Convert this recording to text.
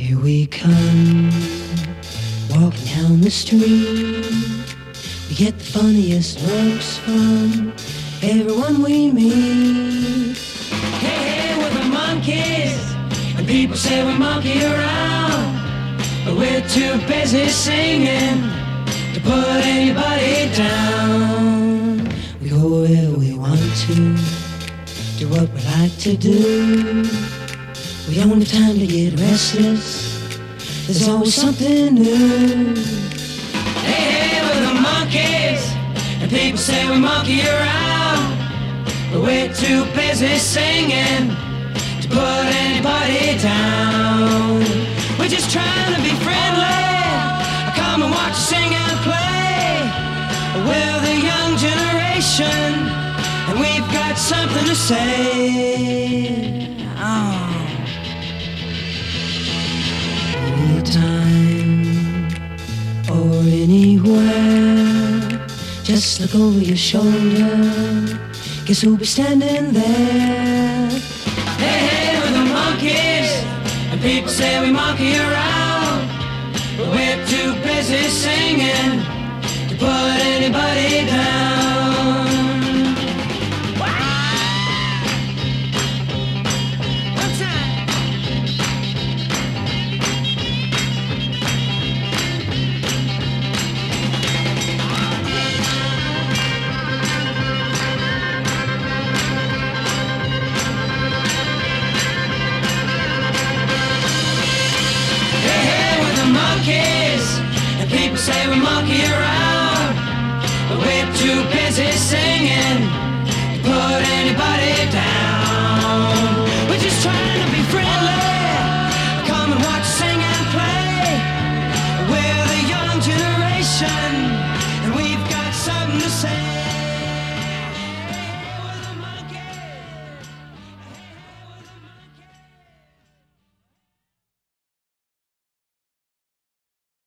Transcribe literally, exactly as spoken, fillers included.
Here we come, walking down the street. We get the funniest looks from everyone we meet. Hey, hey, we're the monkeys, and people say we monkey around, but we're too busy singing to put anybody down. We go where we want to, do what we like to do. We don't have time to get restless, there's always something new. Hey, hey, we're the monkeys, and people say we monkey around, but we're too busy singing to put anybody down. We're just trying to be friendly, come and watch us sing and play. We're the young generation, and we've got something to say. Oh. Anytime or anywhere, just look over your shoulder, guess who'll be standing there? Hey, hey, we're the monkeys, and people say we monkey around, but we're too busy singing to put anybody down. One time. Monkeys, and people say we monkey around, but we're too busy singing to put anybody